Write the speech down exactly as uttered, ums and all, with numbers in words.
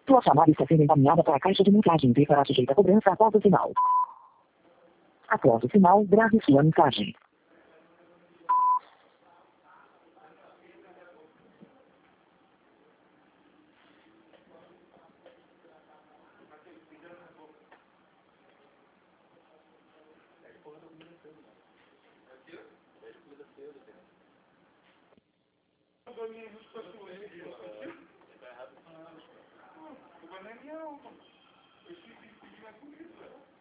Sua chamada está sendo encaminhada para a caixa de mensagem e será sujeita a cobrança após o sinal. Após o sinal, grave sua mensagem. O bananião, eu esqueci de pedir mais comida.